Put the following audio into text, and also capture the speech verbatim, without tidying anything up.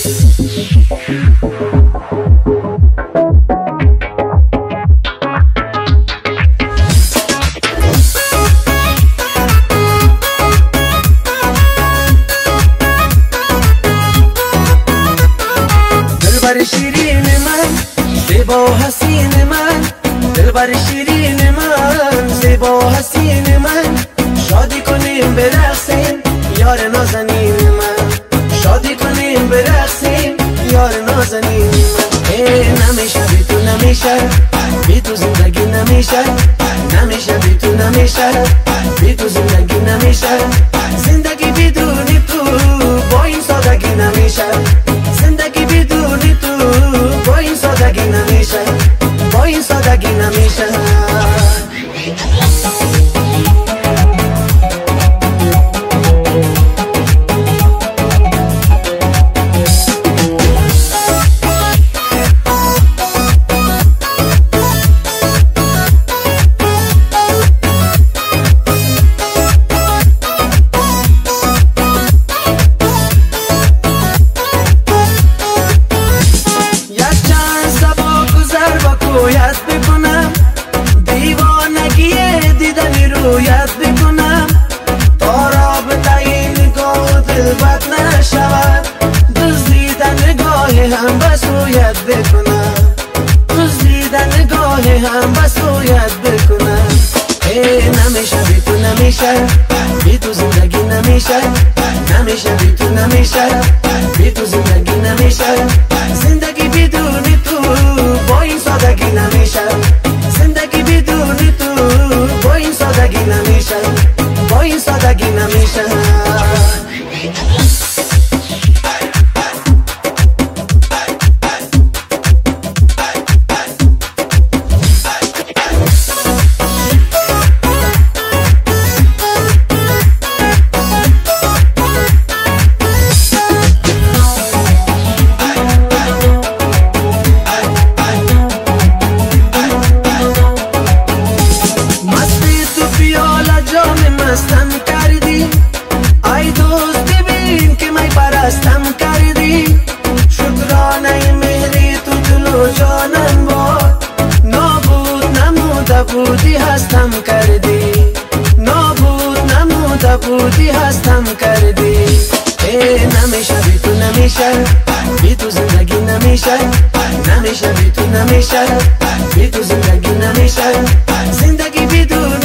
دلبر شیرین من زیبا و حسین من، دلبر شیرین من زیبا و حسین من، شادی کنیم برقصیم یار نازنین من، شادی کنیم برقصیم یار نازنین من. ای نمیشه بی تو نمیشه، بی تو زندگی نمیشه، نمیشه بی تو نمیشه، بی تو زندگی نمیشه، زندگی بدون تو با این سادگی نمیشه، زندگی بدون تو با این سادگی نمیشه، با این سادگی نمیشه. رویت بکنم دیوانگی دیدنی رویت بکنم تا رابطه این نگاه دل بد نشود، دزدیدن نگاه هم بس رویت بکنم، دزدیدن نگاه هم بس رویت بکنم. ای نمیشه بی تو نمیشه، بی تو زندگی نمیشه، نمیشه بی تو نمیشه، بی تو زندگی نمیشه، زندگی بدون تو با این سادگی نمیشه، زندگی بدون تو با این سادگی نمیشه، با این سادگی نمیشه. مستم کردی ای دوست ببین که می پرستم کردی، شکرانه مهری تو دل و جانم بود، نابود نموده بودی هستم کردی، نابود نموده بودی هستم کردی. ای نمیشه بی تو نمیشه، بی تو زندگی نمیشه، نمیشه بی تو نمیشه، بی تو زندگی نمیشه، زندگی بدون